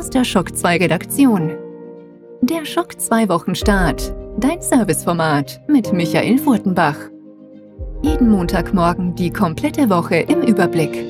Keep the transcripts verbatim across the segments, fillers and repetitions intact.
aus der Schock zwei Redaktion. Der Schock zwei Wochenstart, dein Serviceformat mit Michael Furtenbach. Jeden Montagmorgen die komplette Woche im Überblick.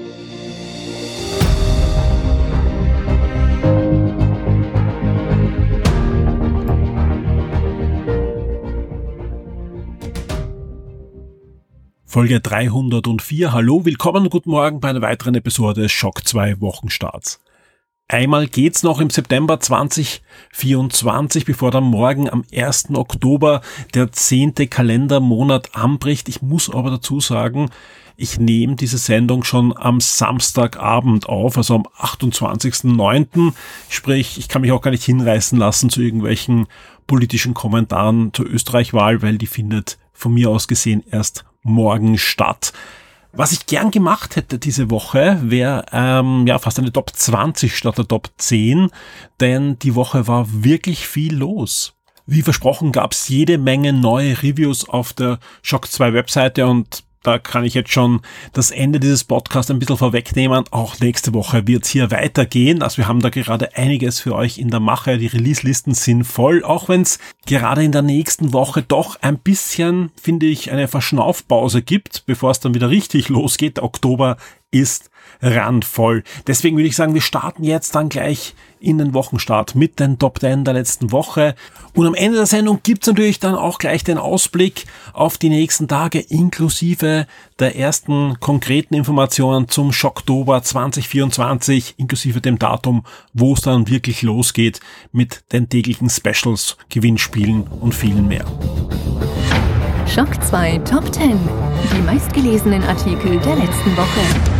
Folge dreihundertvier. Hallo, willkommen und guten Morgen bei einer weiteren Episode des Schock zwei Wochenstarts. Einmal geht's noch im September zwanzig vierundzwanzig, bevor dann morgen am ersten Oktober der zehnte Kalendermonat anbricht. Ich muss aber dazu sagen, ich nehme diese Sendung schon am Samstagabend auf, also am achtundzwanzigsten neunten Sprich, ich kann mich auch gar nicht hinreißen lassen zu irgendwelchen politischen Kommentaren zur Österreich-Wahl, weil die findet von mir aus gesehen erst morgen statt. Was ich gern gemacht hätte diese Woche, wäre ähm, ja fast eine Top zwanzig statt der Top zehn, denn die Woche war wirklich viel los. Wie versprochen gab es jede Menge neue Reviews auf der Schock zwei Webseite und da kann ich jetzt schon das Ende dieses Podcasts ein bisschen vorwegnehmen. Auch nächste Woche wird es hier weitergehen. Also wir haben da gerade einiges für euch in der Mache. Die Release-Listen sind voll, auch wenn es gerade in der nächsten Woche doch ein bisschen, finde ich, eine Verschnaufpause gibt, bevor es dann wieder richtig losgeht. Der Oktober ist randvoll. Deswegen würde ich sagen, wir starten jetzt dann gleich in den Wochenstart mit den Top zehn der letzten Woche. Und am Ende der Sendung gibt's natürlich dann auch gleich den Ausblick auf die nächsten Tage inklusive der ersten konkreten Informationen zum Schocktober zwanzig vierundzwanzig, inklusive dem Datum, wo es dann wirklich losgeht mit den täglichen Specials, Gewinnspielen und vielen mehr. Schock zwei Top zehn. Die meistgelesenen Artikel der letzten Woche.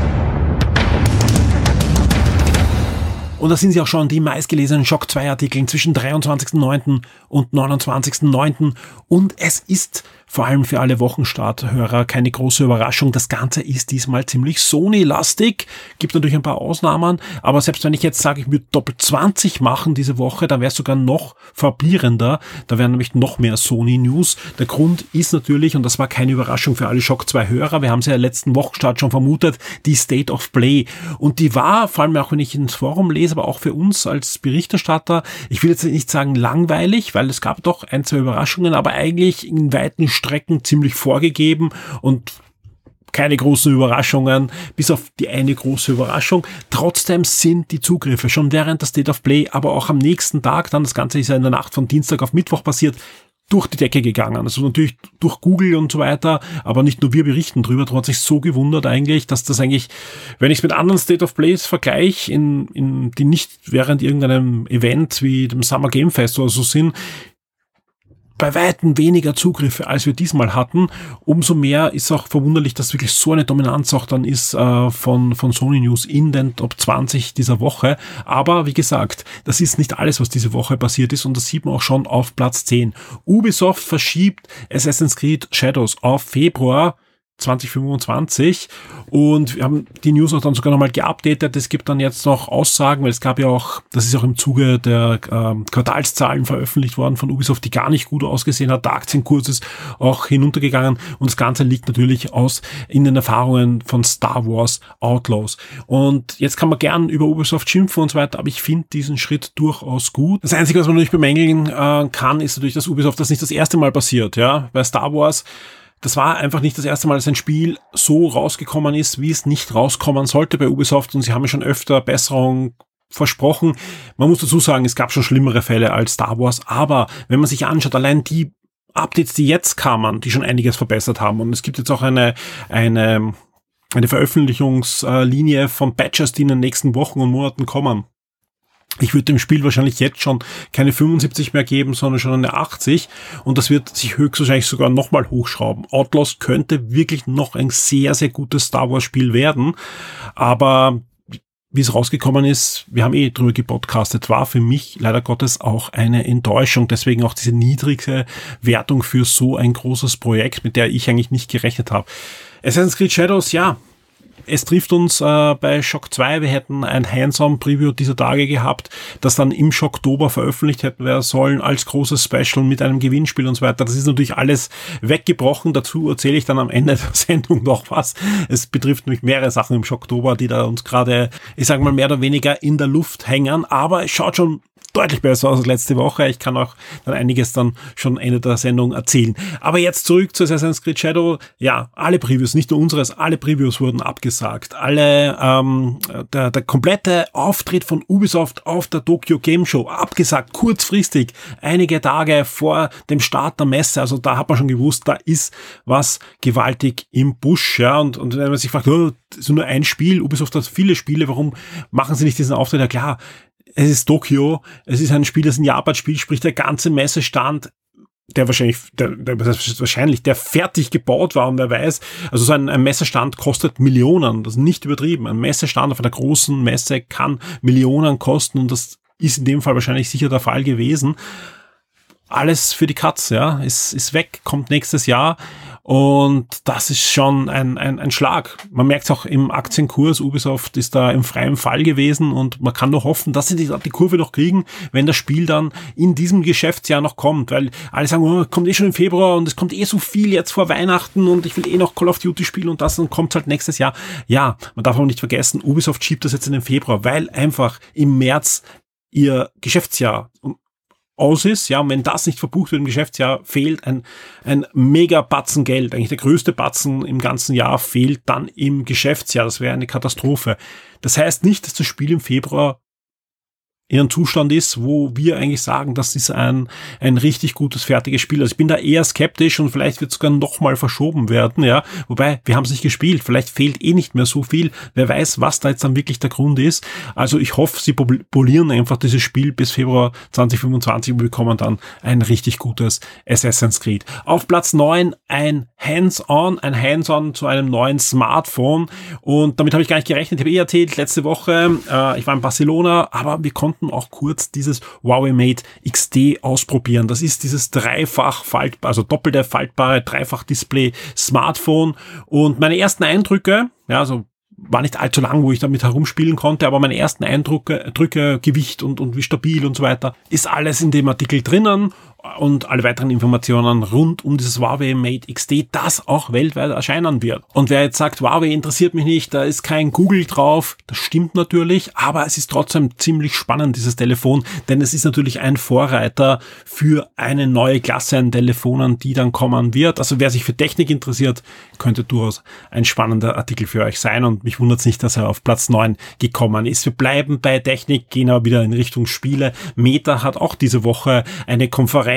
Und da sind sie auch schon, die meistgelesenen Schock zwei Artikel zwischen dreiundzwanzigsten neunten und neunundzwanzigsten neunten Und es ist vor allem für alle Wochenstarthörer keine große Überraschung. Das Ganze ist diesmal ziemlich Sony-lastig. Gibt natürlich ein paar Ausnahmen, aber selbst wenn ich jetzt sage, ich würde Doppel zwanzig machen diese Woche, dann wäre es sogar noch verblierender. Da wären nämlich noch mehr Sony-News. Der Grund ist natürlich, und das war keine Überraschung für alle Schock zwei Hörer, wir haben es ja letzten Wochenstart schon vermutet, die State of Play. Und die war, vor allem auch wenn ich ins Forum lese, aber auch für uns als Berichterstatter, ich will jetzt nicht sagen langweilig, weil es gab doch ein, zwei Überraschungen, aber eigentlich in weiten Strecken ziemlich vorgegeben und keine großen Überraschungen, bis auf die eine große Überraschung. Trotzdem sind die Zugriffe schon während der State of Play, aber auch am nächsten Tag, dann das Ganze ist ja in der Nacht von Dienstag auf Mittwoch passiert, durch die Decke gegangen. Also natürlich durch Google und so weiter, aber nicht nur wir berichten drüber. Darum hat sich so gewundert eigentlich, dass das eigentlich, wenn ich es mit anderen State of Plays vergleiche, in, in, die nicht während irgendeinem Event wie dem Summer Game Fest oder so sind, bei weitem weniger Zugriffe, als wir diesmal hatten. Umso mehr ist auch verwunderlich, dass wirklich so eine Dominanz auch dann ist äh, von von Sony News in den Top zwanzig dieser Woche. Aber wie gesagt, das ist nicht alles, was diese Woche passiert ist und das sieht man auch schon auf Platz zehn. Ubisoft verschiebt Assassin's Creed Shadows auf Februar zwanzig fünfundzwanzig und wir haben die News auch dann sogar nochmal geupdatet. Es gibt dann jetzt noch Aussagen, weil es gab ja auch, das ist auch im Zuge der ähm, Quartalszahlen veröffentlicht worden von Ubisoft, die gar nicht gut ausgesehen hat. Der Aktienkurs ist auch hinuntergegangen und das Ganze liegt natürlich aus in den Erfahrungen von Star Wars Outlaws. Und jetzt kann man gern über Ubisoft schimpfen und so weiter, aber ich finde diesen Schritt durchaus gut. Das Einzige, was man natürlich bemängeln äh, kann, ist natürlich, dass Ubisoft das nicht das erste Mal passiert. Ja, bei Star Wars, das war einfach nicht das erste Mal, dass ein Spiel so rausgekommen ist, wie es nicht rauskommen sollte bei Ubisoft. Und sie haben ja schon öfter Besserung versprochen. Man muss dazu sagen, es gab schon schlimmere Fälle als Star Wars. Aber wenn man sich anschaut, allein die Updates, die jetzt kamen, die schon einiges verbessert haben. Und es gibt jetzt auch eine, eine, eine Veröffentlichungslinie von Patches, die in den nächsten Wochen und Monaten kommen. Ich würde dem Spiel wahrscheinlich jetzt schon keine fünfundsiebzig mehr geben, sondern schon eine achtzig und das wird sich höchstwahrscheinlich sogar nochmal hochschrauben. Outlaws könnte wirklich noch ein sehr, sehr gutes Star Wars Spiel werden, aber wie es rausgekommen ist, wir haben eh drüber gepodcastet, war für mich leider Gottes auch eine Enttäuschung, deswegen auch diese niedrige Wertung für so ein großes Projekt, mit der ich eigentlich nicht gerechnet habe. Assassin's Creed Shadows, ja, Es trifft uns äh, bei Shock zwei, wir hätten ein Hands-on-Preview dieser Tage gehabt, das dann im Shocktober veröffentlicht hätten werden sollen als großes Special mit einem Gewinnspiel und so weiter. Das ist natürlich alles weggebrochen. Dazu erzähle ich dann am Ende der Sendung noch was. Es betrifft nämlich mehrere Sachen im Shocktober, die da uns gerade, ich sage mal, mehr oder weniger in der Luft hängen. Aber es schaut schon deutlich besser aus als letzte Woche. Ich kann auch dann einiges dann schon Ende der Sendung erzählen. Aber jetzt zurück zu Assassin's Creed Shadow. Ja, alle Previews, nicht nur unseres, alle Previews wurden abgesagt. Alle, ähm, der, der komplette Auftritt von Ubisoft auf der Tokyo Game Show abgesagt, kurzfristig, einige Tage vor dem Start der Messe. Also da hat man schon gewusst, da ist was gewaltig im Busch. Ja, und, und wenn man sich fragt, oh, das ist nur ein Spiel, Ubisoft hat viele Spiele, warum machen sie nicht diesen Auftritt? Ja klar, es ist Tokio, es ist ein Spiel, das ein Japan spielt, sprich der ganze Messestand, der wahrscheinlich, der, der, wahrscheinlich, der fertig gebaut war und wer weiß, also so ein, ein Messestand kostet Millionen, das ist nicht übertrieben. Ein Messestand auf einer großen Messe kann Millionen kosten und das ist in dem Fall wahrscheinlich sicher der Fall gewesen. Alles für die Katz, ja, ist, ist weg, kommt nächstes Jahr und das ist schon ein, ein, ein Schlag. Man merkt es auch im Aktienkurs, Ubisoft ist da im freien Fall gewesen und man kann nur hoffen, dass sie die, die Kurve noch kriegen, wenn das Spiel dann in diesem Geschäftsjahr noch kommt, weil alle sagen, oh, kommt eh schon im Februar und es kommt eh so viel jetzt vor Weihnachten und ich will eh noch Call of Duty spielen und das, dann kommt halt nächstes Jahr. Ja, man darf auch nicht vergessen, Ubisoft schiebt das jetzt in den Februar, weil einfach im März ihr Geschäftsjahr aus ist, ja, und wenn das nicht verbucht wird im Geschäftsjahr, fehlt ein, ein mega Batzen Geld, eigentlich der größte Batzen im ganzen Jahr fehlt dann im Geschäftsjahr, das wäre eine Katastrophe. Das heißt nicht, dass das Spiel im Februar in einem Zustand ist, wo wir eigentlich sagen, das ist ein ein richtig gutes, fertiges Spiel. Also ich bin da eher skeptisch und vielleicht wird es sogar nochmal verschoben werden, ja. Wobei, wir haben es nicht gespielt, vielleicht fehlt eh nicht mehr so viel. Wer weiß, was da jetzt dann wirklich der Grund ist. Also ich hoffe, sie polieren einfach dieses Spiel bis Februar zwanzig fünfundzwanzig und bekommen dann ein richtig gutes Assassin's Creed. Auf Platz neun ein Hands-on, ein Hands-on zu einem neuen Smartphone und damit habe ich gar nicht gerechnet. Ich habe eh erzählt, letzte Woche, äh, ich war in Barcelona, aber wir konnten auch kurz dieses Huawei Mate X D ausprobieren. Das ist dieses dreifach faltbare, also doppelte faltbare Dreifach-Display Smartphone und meine ersten Eindrücke, ja, also war nicht allzu lang, wo ich damit herumspielen konnte, aber meine ersten Eindrücke, Drücke, Gewicht und, und wie stabil und so weiter, ist alles in dem Artikel drinnen und alle weiteren Informationen rund um dieses Huawei Mate X D, das auch weltweit erscheinen wird. Und wer jetzt sagt, Huawei interessiert mich nicht, da ist kein Google drauf, das stimmt natürlich, aber es ist trotzdem ziemlich spannend, dieses Telefon, denn es ist natürlich ein Vorreiter für eine neue Klasse an Telefonen, die dann kommen wird. Also wer sich für Technik interessiert, könnte durchaus ein spannender Artikel für euch sein und mich wundert es nicht, dass er auf Platz neun gekommen ist. Wir bleiben bei Technik, gehen aber wieder in Richtung Spiele. Meta hat auch diese Woche eine Konferenz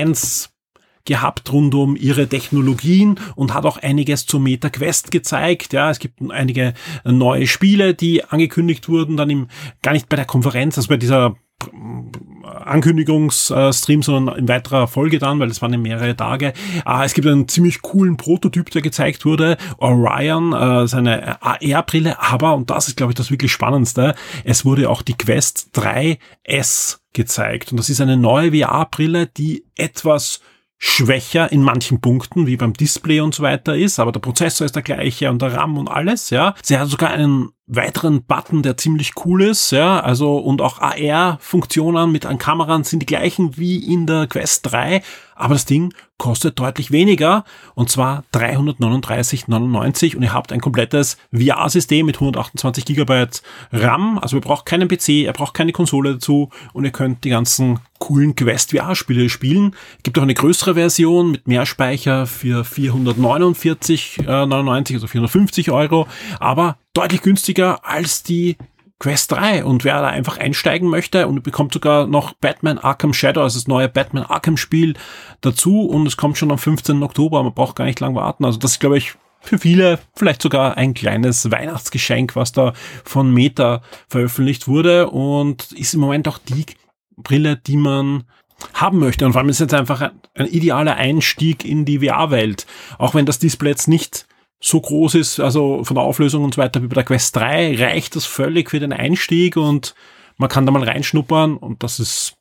gehabt rund um ihre Technologien und hat auch einiges zur Meta Quest gezeigt. Ja, es gibt einige neue Spiele, die angekündigt wurden, dann im, gar nicht bei der Konferenz, also bei dieser Ankündigungsstream, sondern in weiterer Folge dann, weil es waren ja mehrere Tage. Es gibt einen ziemlich coolen Prototyp, der gezeigt wurde, Orion, seine A R-Brille, aber, und das ist, glaube ich, das wirklich Spannendste, es wurde auch die Quest drei S gezeigt. Und das ist eine neue V R-Brille, die etwas schwächer in manchen Punkten, wie beim Display und so weiter ist, aber der Prozessor ist der gleiche und der RAM und alles, ja. Sie hat sogar einen weiteren Button, der ziemlich cool ist, ja, also, und auch A R-Funktionen mit an Kameran sind die gleichen wie in der Quest drei, aber das Ding kostet deutlich weniger, und zwar dreihundertneununddreißig neunundneunzig, und ihr habt ein komplettes V R-System mit hundertachtundzwanzig Gigabyte RAM, also ihr braucht keinen P C, ihr braucht keine Konsole dazu, und ihr könnt die ganzen coolen Quest V R-Spiele spielen. Es gibt auch eine größere Version mit mehr Speicher für vierhundertneunundvierzig neunundneunzig, also vierhundertfünfzig Euro, aber deutlich günstiger als die Quest drei, und wer da einfach einsteigen möchte und bekommt sogar noch Batman Arkham Shadow, also das neue Batman Arkham Spiel dazu, und es kommt schon am fünfzehnten Oktober, man braucht gar nicht lang warten, also das ist, glaube ich, für viele vielleicht sogar ein kleines Weihnachtsgeschenk, was da von Meta veröffentlicht wurde, und ist im Moment auch die Brille, die man haben möchte, und vor allem ist es jetzt einfach ein, ein idealer Einstieg in die V R-Welt, auch wenn das Display jetzt nicht so groß ist, also von der Auflösung und so weiter wie bei der Quest drei, reicht das völlig für den Einstieg, und man kann da mal reinschnuppern, und das ist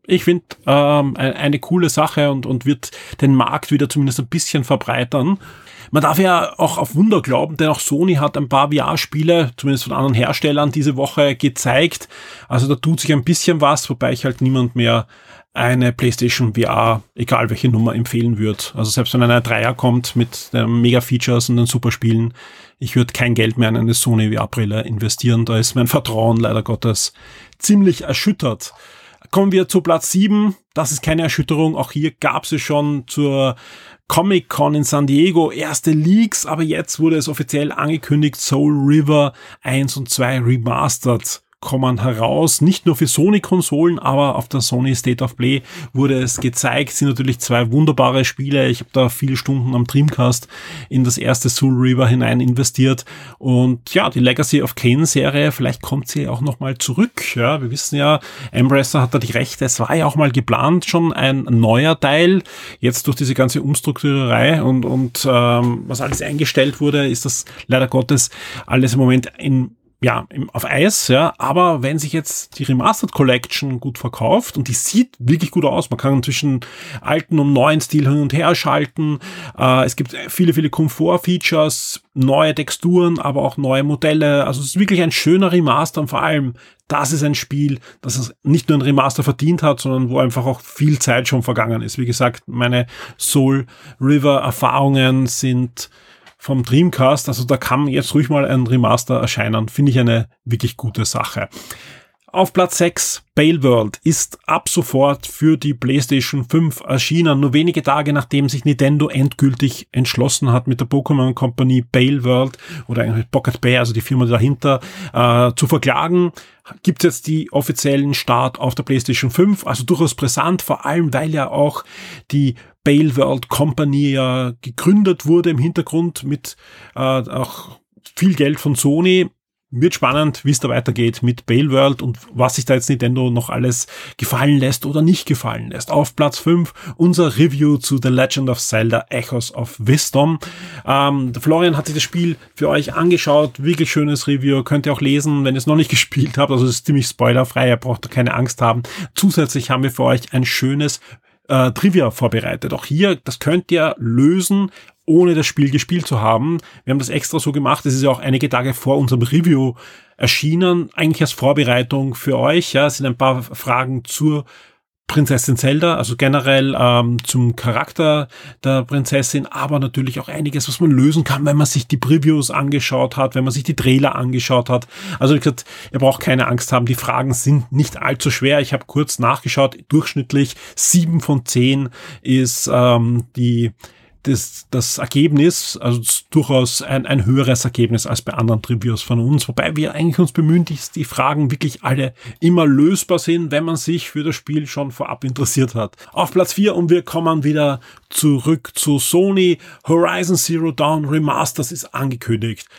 Ich finde ähm, eine coole Sache und, und wird den Markt wieder zumindest ein bisschen verbreitern. Man darf ja auch auf Wunder glauben, denn auch Sony hat ein paar V R-Spiele, zumindest von anderen Herstellern, diese Woche gezeigt. Also da tut sich ein bisschen was, wobei ich halt niemand mehr eine PlayStation V R, egal welche Nummer, empfehlen würde. Also selbst wenn eine Dreier kommt mit den Mega-Features und den Superspielen, ich würde kein Geld mehr in eine Sony V R-Brille investieren. Da ist mein Vertrauen leider Gottes ziemlich erschüttert. Kommen wir zu Platz sieben. Das ist keine Erschütterung. Auch hier gab es schon zur Comic-Con in San Diego erste Leaks, aber jetzt wurde es offiziell angekündigt, Soul River eins und zwei Remastered kommen heraus, nicht nur für Sony-Konsolen, aber auf der Sony State of Play wurde es gezeigt, sind natürlich zwei wunderbare Spiele. Ich habe da viele Stunden am Dreamcast in das erste Soul River hinein investiert und ja, die Legacy of Kain-Serie, vielleicht kommt sie auch nochmal zurück. Ja, wir wissen ja, Embracer hat da die Rechte, es war ja auch mal geplant, schon ein neuer Teil. Jetzt durch diese ganze Umstrukturiererei und, und ähm, was alles eingestellt wurde, ist das leider Gottes alles im Moment in ja, auf Eis, ja, aber wenn sich jetzt die Remastered Collection gut verkauft und die sieht wirklich gut aus, man kann zwischen alten und neuen Stil hin und her schalten, äh, es gibt viele, viele Komfort-Features, neue Texturen, aber auch neue Modelle, also es ist wirklich ein schöner Remaster und vor allem, das ist ein Spiel, das es nicht nur ein Remaster verdient hat, sondern wo einfach auch viel Zeit schon vergangen ist. Wie gesagt, meine Soul River Erfahrungen sind vom Dreamcast, also da kann jetzt ruhig mal ein Remaster erscheinen, finde ich eine wirklich gute Sache. Auf Platz sechs, Palworld ist ab sofort für die PlayStation fünf erschienen, nur wenige Tage nachdem sich Nintendo endgültig entschlossen hat, mit der Pokémon Company Palworld oder eigentlich Pocket Bear, also die Firma dahinter, äh, zu verklagen, gibt es jetzt die offiziellen Start auf der PlayStation fünf, also durchaus brisant, vor allem weil ja auch die Palworld Company ja gegründet wurde im Hintergrund mit äh, auch viel Geld von Sony. Wird spannend, wie es da weitergeht mit Palworld und was sich da jetzt Nintendo noch alles gefallen lässt oder nicht gefallen lässt. Auf Platz fünf unser Review zu The Legend of Zelda Echoes of Wisdom. Ähm, der Florian hat sich das Spiel für euch angeschaut. Wirklich schönes Review. Könnt ihr auch lesen, wenn ihr es noch nicht gespielt habt. Also es ist ziemlich spoilerfrei. Ihr braucht da keine Angst haben. Zusätzlich haben wir für euch ein schönes äh, Trivia vorbereitet. Auch hier, das könnt ihr lösen, ohne das Spiel gespielt zu haben. Wir haben das extra so gemacht. Es ist ja auch einige Tage vor unserem Review erschienen. Eigentlich als Vorbereitung für euch. Ja, es sind ein paar Fragen zur Prinzessin Zelda, also generell ähm, zum Charakter der Prinzessin, aber natürlich auch einiges, was man lösen kann, wenn man sich die Previews angeschaut hat, wenn man sich die Trailer angeschaut hat. Also wie gesagt, ihr braucht keine Angst haben, die Fragen sind nicht allzu schwer. Ich habe kurz nachgeschaut, durchschnittlich sieben von zehn ist ähm, die Das, das Ergebnis, also durchaus ein, ein höheres Ergebnis als bei anderen Reviews von uns, wobei wir eigentlich uns bemühen, dass die Fragen wirklich alle immer lösbar sind, wenn man sich für das Spiel schon vorab interessiert hat. Auf Platz vier und wir kommen wieder zurück zu Sony. Horizon Zero Dawn Remastered ist angekündigt.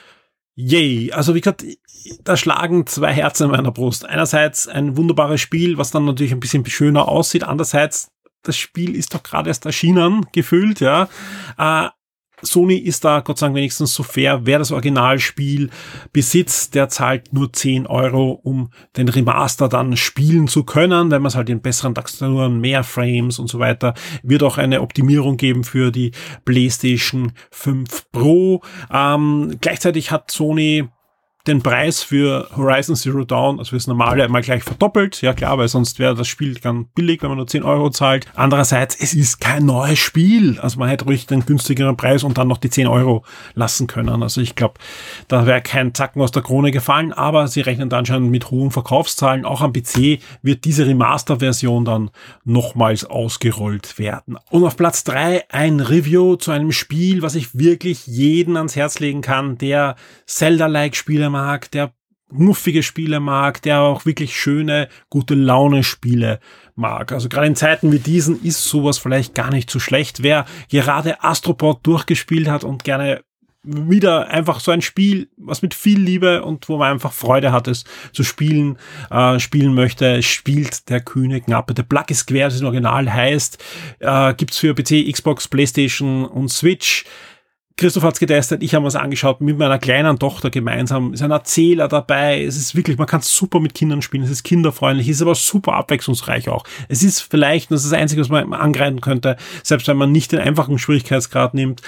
Yay! Also wie gesagt, da schlagen zwei Herzen in meiner Brust. Einerseits ein wunderbares Spiel, was dann natürlich ein bisschen schöner aussieht, andererseits das Spiel ist doch gerade erst erschienen, gefühlt, ja. Äh, Sony ist da, Gott sei Dank, wenigstens so fair. Wer das Originalspiel besitzt, der zahlt nur zehn Euro, um den Remaster dann spielen zu können, wenn man es halt in besseren Texturen, mehr Frames und so weiter. Wird auch eine Optimierung geben für die PlayStation fünf Pro. Ähm, gleichzeitig hat Sony den Preis für Horizon Zero Dawn, also für das normale, einmal gleich verdoppelt. Ja klar, weil sonst wäre das Spiel ganz billig, wenn man nur zehn Euro zahlt. Andererseits, es ist kein neues Spiel. Also man hätte ruhig den günstigeren Preis und dann noch die zehn Euro lassen können. Also ich glaube, da wäre kein Zacken aus der Krone gefallen, aber sie rechnen dann anscheinend mit hohen Verkaufszahlen. Auch am P C wird diese Remaster-Version dann nochmals ausgerollt werden. Und auf Platz drei ein Review zu einem Spiel, was ich wirklich jeden ans Herz legen kann, der Zelda-like Spiele mag, der muffige Spiele mag, der auch wirklich schöne, gute Laune Spiele mag. Also gerade in Zeiten wie diesen ist sowas vielleicht gar nicht so schlecht. Wer gerade Astropod durchgespielt hat und gerne wieder einfach so ein Spiel, was mit viel Liebe und wo man einfach Freude hat, es zu spielen, äh, spielen möchte, spielt der kühne Knappe. The Block is Square, das Original heißt, äh, gibt's für P C, Xbox, PlayStation und Switch. Christoph hat's getestet, ich habe mir's angeschaut, mit meiner kleinen Tochter gemeinsam, ist ein Erzähler dabei, es ist wirklich, man kann super mit Kindern spielen, es ist kinderfreundlich, es ist aber super abwechslungsreich auch. Es ist vielleicht, das ist das Einzige, was man angreifen könnte, selbst wenn man nicht den einfachen Schwierigkeitsgrad nimmt,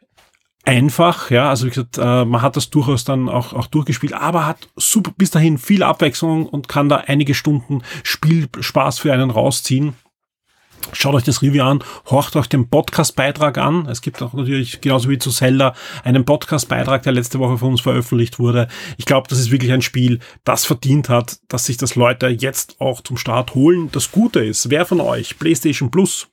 einfach, ja, also wie gesagt, äh, man hat das durchaus dann auch, auch durchgespielt, aber hat super bis dahin viel Abwechslung und kann da einige Stunden Spielspaß für einen rausziehen. Schaut euch das Review an, horcht euch den Podcast-Beitrag an. Es gibt auch natürlich, genauso wie zu Zelda, einen Podcast-Beitrag, der letzte Woche von uns veröffentlicht wurde. Ich glaube, das ist wirklich ein Spiel, das verdient hat, dass sich das Leute jetzt auch zum Start holen. Das Gute ist, wer von euch PlayStation Plus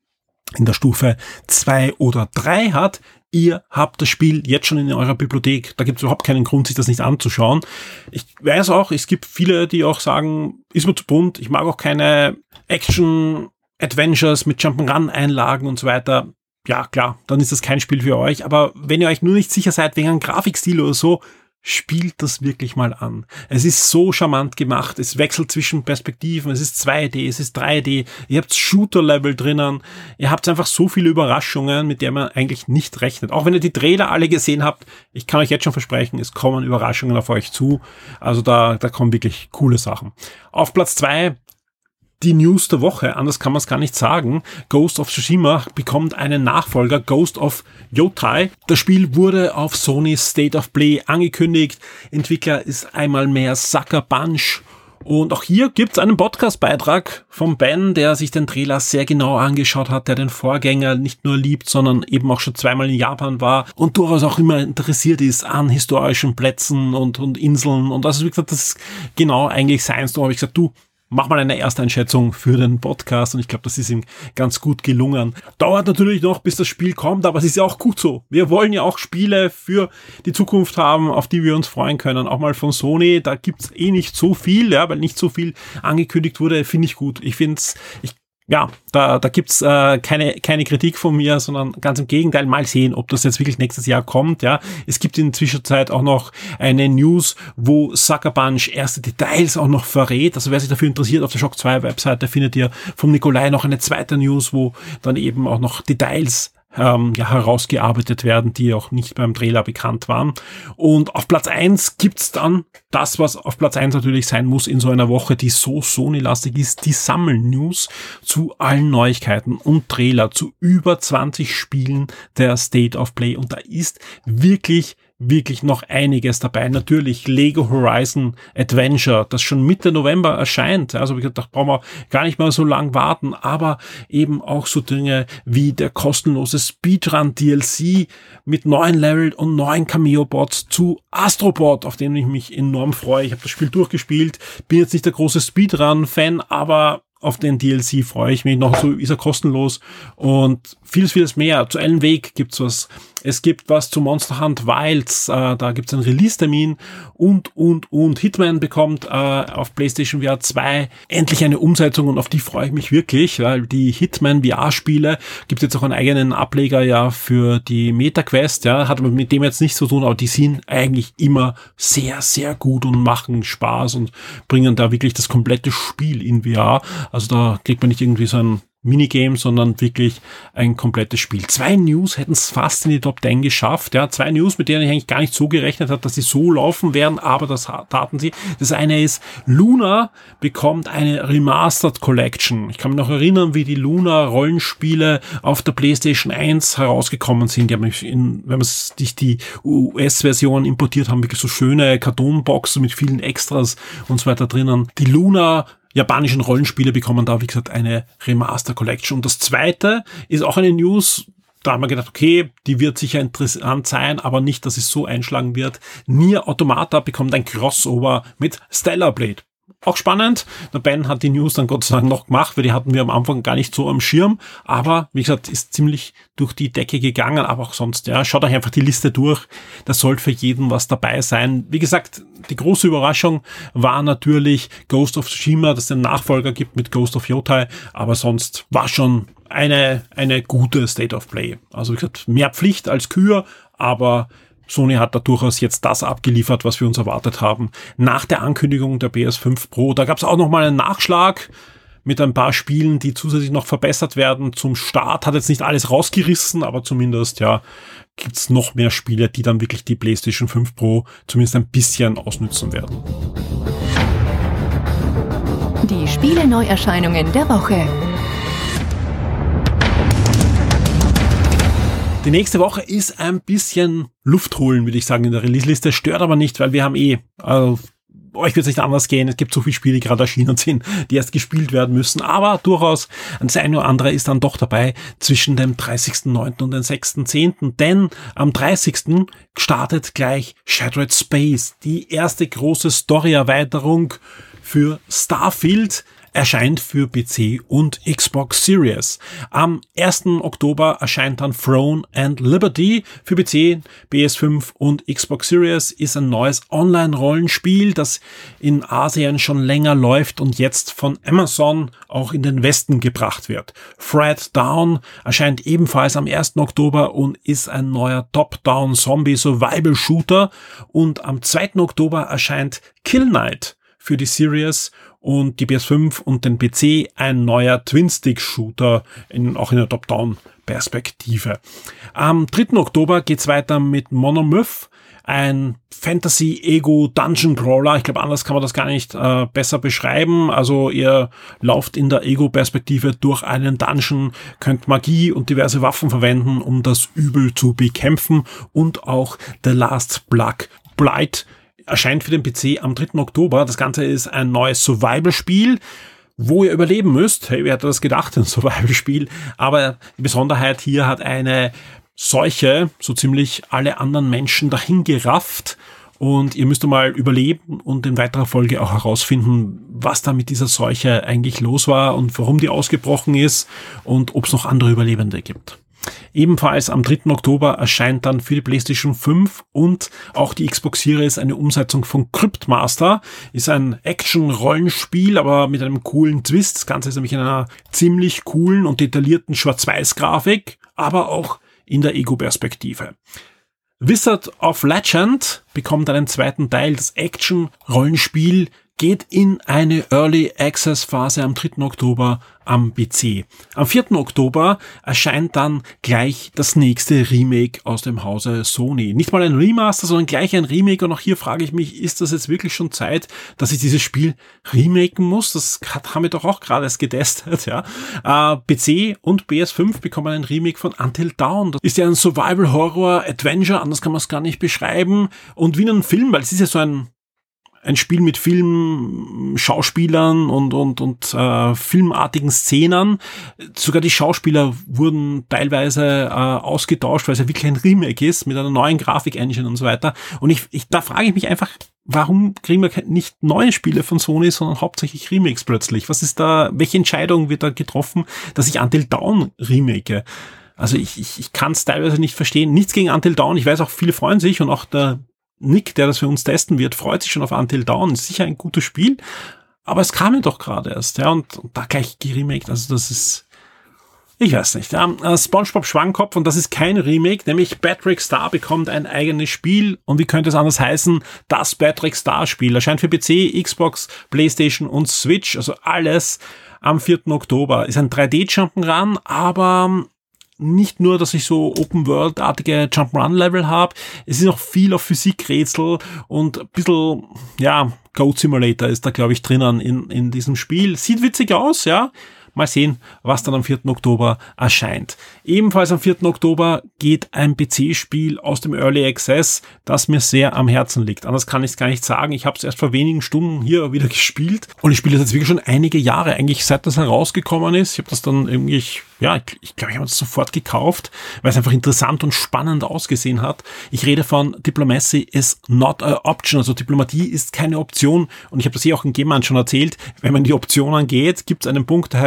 in der Stufe zwei oder drei hat, ihr habt das Spiel jetzt schon in eurer Bibliothek. Da gibt es überhaupt keinen Grund, sich das nicht anzuschauen. Ich weiß auch, es gibt viele, die auch sagen, ist mir zu bunt, ich mag auch keine Action Adventures mit Jump'n'Run-Einlagen und so weiter. Ja, klar, dann ist das kein Spiel für euch. Aber wenn ihr euch nur nicht sicher seid wegen einem Grafikstil oder so, spielt das wirklich mal an. Es ist so charmant gemacht. Es wechselt zwischen Perspektiven. Es ist zwei D, es ist drei D. Ihr habt Shooter-Level drinnen. Ihr habt einfach so viele Überraschungen, mit denen man eigentlich nicht rechnet. Auch wenn ihr die Trailer alle gesehen habt, ich kann euch jetzt schon versprechen, es kommen Überraschungen auf euch zu. Also da, da kommen wirklich coole Sachen. Auf Platz zwei die News der Woche, anders kann man es gar nicht sagen. Ghost of Tsushima bekommt einen Nachfolger, Ghost of Yotei. Das Spiel wurde auf Sony's State of Play angekündigt. Entwickler ist einmal mehr Sucker Punch. Und auch hier gibt's einen Podcast-Beitrag vom Ben, der sich den Trailer sehr genau angeschaut hat, der den Vorgänger nicht nur liebt, sondern eben auch schon zweimal in Japan war und durchaus auch immer interessiert ist an historischen Plätzen und, und Inseln. Und also wie gesagt, das ist genau eigentlich seins. Da habe ich gesagt, du, mach mal eine Ersteinschätzung für den Podcast und ich glaube, das ist ihm ganz gut gelungen. Dauert natürlich noch, bis das Spiel kommt, aber es ist ja auch gut so. Wir wollen ja auch Spiele für die Zukunft haben, auf die wir uns freuen können. Auch mal von Sony, da gibt's eh nicht so viel, ja, weil nicht so viel angekündigt wurde, finde ich gut. Ich finde es, ich Ja, da, da gibt's äh, keine keine Kritik von mir, sondern ganz im Gegenteil, mal sehen, ob das jetzt wirklich nächstes Jahr kommt. Ja, es gibt in der Zwischenzeit auch noch eine News, wo Sucker Punch erste Details auch noch verrät. Also wer sich dafür interessiert, auf der Shock zwei Webseite findet ihr vom Nikolai noch eine zweite News, wo dann eben auch noch Details Ähm, ja, herausgearbeitet werden, die auch nicht beim Trailer bekannt waren. Und auf Platz eins gibt's dann das, was auf Platz eins natürlich sein muss in so einer Woche, die so Sony-lastig ist, die Sammel-News zu allen Neuigkeiten und Trailer zu über zwanzig Spielen der State of Play. Und da ist wirklich wirklich noch einiges dabei. Natürlich Lego Horizon Adventure, das schon Mitte November erscheint. Also wie gesagt, da brauchen wir gar nicht mal so lang warten, aber eben auch so Dinge wie der kostenlose Speedrun D L C mit neuen Level und neuen Cameo-Bots zu Astrobot, auf den ich mich enorm freue. Ich habe das Spiel durchgespielt, bin jetzt nicht der große Speedrun-Fan, aber auf den D L C freue ich mich noch, so ist er kostenlos und vieles, vieles mehr. Zu Alan Wake gibt's was. Es gibt was zu Monster Hunt Wilds, äh, da gibt's einen Release-Termin und, und, und. Hitman bekommt äh, auf PlayStation V R zwei endlich eine Umsetzung und auf die freue ich mich wirklich, weil die Hitman V R-Spiele, gibt jetzt auch einen eigenen Ableger ja für die MetaQuest, ja, hat aber mit dem jetzt nichts zu tun, aber die sind eigentlich immer sehr, sehr gut und machen Spaß und bringen da wirklich das komplette Spiel in V R. Also da kriegt man nicht irgendwie so ein Minigame, sondern wirklich ein komplettes Spiel. Zwei News hätten es fast in die Top zehn geschafft. Ja, zwei News, mit denen ich eigentlich gar nicht so gerechnet habe, dass sie so laufen werden, aber das taten sie. Das eine ist, Luna bekommt eine Remastered Collection. Ich kann mich noch erinnern, wie die Luna-Rollenspiele auf der PlayStation eins herausgekommen sind. Die haben in, wenn man sich die U S-Version importiert haben, wirklich so schöne Kartonboxen mit vielen Extras und so weiter drinnen. Die Luna japanischen Rollenspiele bekommen da, wie gesagt, eine Remaster Collection. Und das zweite ist auch eine News, da haben wir gedacht, okay, die wird sicher interessant sein, aber nicht, dass es so einschlagen wird. Nier Automata bekommt ein Crossover mit Stellar Blade. Auch spannend. Der Ben hat die News dann Gott sei Dank noch gemacht, weil die hatten wir am Anfang gar nicht so am Schirm. Aber, wie gesagt, ist ziemlich durch die Decke gegangen. Aber auch sonst, ja, schaut euch einfach die Liste durch. Da soll für jeden was dabei sein. Wie gesagt, die große Überraschung war natürlich Ghost of Tsushima, dass es einen Nachfolger gibt mit Ghost of Yotei. Aber sonst war schon eine, eine gute State of Play. Also, wie gesagt, mehr Pflicht als Kür, aber Sony hat da durchaus jetzt das abgeliefert, was wir uns erwartet haben. Nach der Ankündigung der P S fünf Pro, da gab es auch nochmal einen Nachschlag mit ein paar Spielen, die zusätzlich noch verbessert werden zum Start. Hat jetzt nicht alles rausgerissen, aber zumindest, ja, gibt's noch mehr Spiele, die dann wirklich die PlayStation fünf Pro zumindest ein bisschen ausnützen werden. Die Spiele-Neuerscheinungen der Woche. Die nächste Woche ist ein bisschen Luft holen, würde ich sagen, in der Release-Liste. Stört aber nicht, weil wir haben eh, also, euch wird es nicht anders gehen. Es gibt so viele Spiele, die gerade erschienen sind, die erst gespielt werden müssen. Aber durchaus, das eine oder andere ist dann doch dabei zwischen dem dreißigsten neunten und dem sechsten zehnten Denn am dreißigsten startet gleich Shattered Space, die erste große Story-Erweiterung für Starfield, erscheint für P C und Xbox Series. Am ersten Oktober erscheint dann Throne and Liberty für P C, P S fünf und Xbox Series. Ist ein neues Online-Rollenspiel, das in Asien schon länger läuft und jetzt von Amazon auch in den Westen gebracht wird. Threat Down erscheint ebenfalls am ersten Oktober und ist ein neuer Top-Down-Zombie-Survival-Shooter. Und am zweiten Oktober erscheint Kill Knight für die Series und die P S fünf und den P C, ein neuer Twin-Stick-Shooter, in, auch in der Top-Down-Perspektive. Am dritten Oktober geht's weiter mit Monomyth, ein Fantasy-Ego-Dungeon-Crawler. Ich glaube, anders kann man das gar nicht äh, besser beschreiben. Also ihr lauft in der Ego-Perspektive durch einen Dungeon, könnt Magie und diverse Waffen verwenden, um das Übel zu bekämpfen. Und auch The Last Black Blight erscheint für den P C am dritten Oktober. Das Ganze ist ein neues Survival-Spiel, wo ihr überleben müsst. Hey, wer hätte das gedacht, ein Survival-Spiel? Aber die Besonderheit hier hat eine Seuche so ziemlich alle anderen Menschen dahin gerafft. Und ihr müsst mal überleben und in weiterer Folge auch herausfinden, was da mit dieser Seuche eigentlich los war und warum die ausgebrochen ist und ob es noch andere Überlebende gibt. Ebenfalls am dritten Oktober erscheint dann für die PlayStation fünf und auch die Xbox Series eine Umsetzung von Cryptmaster. Ist ein Action-Rollenspiel, aber mit einem coolen Twist. Das Ganze ist nämlich in einer ziemlich coolen und detaillierten Schwarz-Weiß-Grafik, aber auch in der Ego-Perspektive. Wizard of Legend bekommt einen zweiten Teil. Das Action-Rollenspiel geht in eine Early Access Phase am dritten Oktober am P C. Am vierten Oktober erscheint dann gleich das nächste Remake aus dem Hause Sony. Nicht mal ein Remaster, sondern gleich ein Remake. Und auch hier frage ich mich, ist das jetzt wirklich schon Zeit, dass ich dieses Spiel remaken muss? Das haben wir doch auch gerade erst getestet, ja. Äh, P C und P S fünf bekommen ein Remake von Until Dawn. Das ist ja ein Survival-Horror-Adventure, anders kann man es gar nicht beschreiben. Und wie ein Film, weil es ist ja so ein Ein Spiel mit vielen Schauspielern und und und äh, filmartigen Szenen. Sogar die Schauspieler wurden teilweise äh, ausgetauscht, weil es ja wirklich ein Remake ist mit einer neuen Grafik-Engine und so weiter. Und ich, ich da frage ich mich einfach, warum kriegen wir nicht neue Spiele von Sony, sondern hauptsächlich Remakes plötzlich? Was ist da? Welche Entscheidung wird da getroffen, dass ich Until Dawn remake? Also ich ich, ich kann es teilweise nicht verstehen. Nichts gegen Until Dawn. Ich weiß auch, viele freuen sich und auch der Nick, der das für uns testen wird, freut sich schon auf Until Dawn. Ist sicher ein gutes Spiel, aber es kam ja doch gerade erst, ja, und, und da gleich geremaked, also das ist, ich weiß nicht, ja. SpongeBob Schwammkopf, und das ist kein Remake, nämlich Patrick Star bekommt ein eigenes Spiel, und wie könnte es anders heißen? Das Patrick Star Spiel erscheint für P C, Xbox, PlayStation und Switch, also alles am vierten Oktober. Ist ein drei D Jump'n'Run, aber nicht nur, dass ich so Open-World-artige Jump-Run-Level habe, es ist noch viel auf Physikrätsel und ein bisschen, ja, Goat Simulator ist da, glaube ich, drinnen in, in diesem Spiel. Sieht witzig aus, ja. Mal sehen, was dann am vierten Oktober erscheint. Ebenfalls am vierten Oktober geht ein P C-Spiel aus dem Early Access, das mir sehr am Herzen liegt. Anders kann ich es gar nicht sagen. Ich habe es erst vor wenigen Stunden hier wieder gespielt und ich spiele das jetzt wirklich schon einige Jahre, eigentlich seit das herausgekommen ist. Ich habe das dann irgendwie, ja, ich glaube, ich, glaub, ich habe es sofort gekauft, weil es einfach interessant und spannend ausgesehen hat. Ich rede von Diplomacy is not a option, also Diplomatie ist keine Option, und ich habe das hier auch in Game Man schon erzählt. Wenn man die Option angeht, gibt es einen Punkt, der heißt